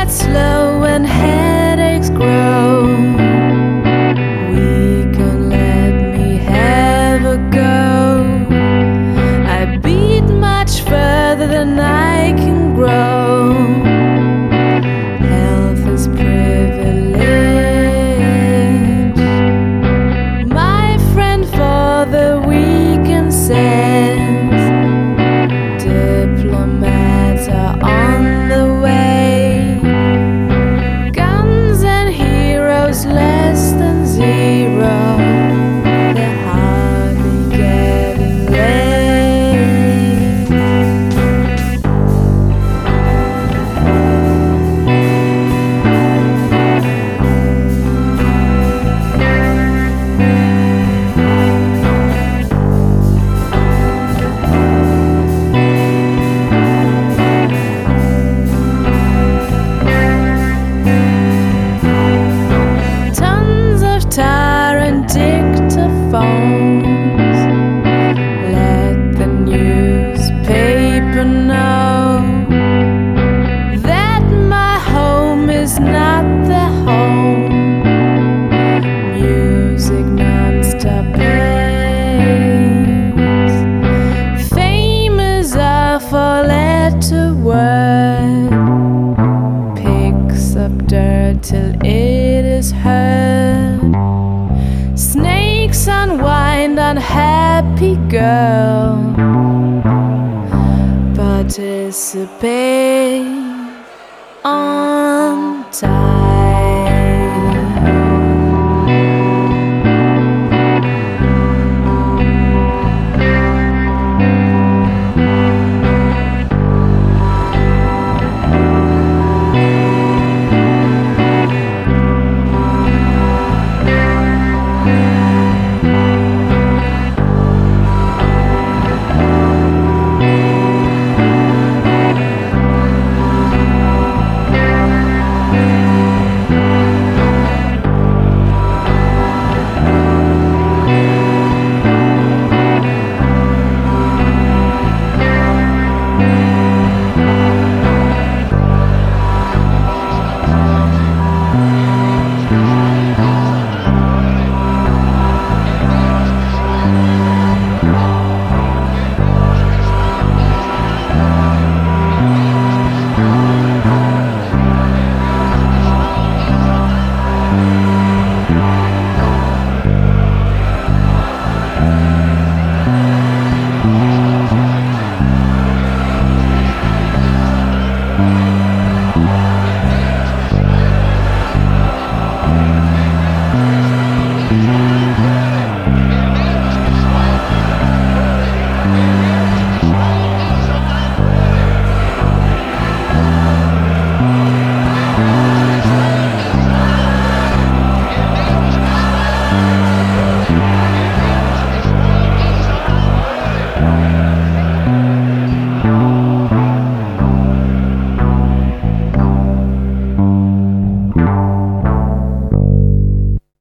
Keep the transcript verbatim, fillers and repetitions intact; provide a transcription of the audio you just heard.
gets slow and headaches grow. We can let me have a go. I beat much further than I can grow. Health is privilege, my friend, for the weak and says diplomats are on the way. Guns and heroes less than zero, they're hardly getting laid. Tons of tar and dictaphones, let the newspaper know that my home is not their home. Music non-stop plays. Fame is a four-letter word, picks up dirt till it is heard. Snakes unwind, unhappy girl, participate on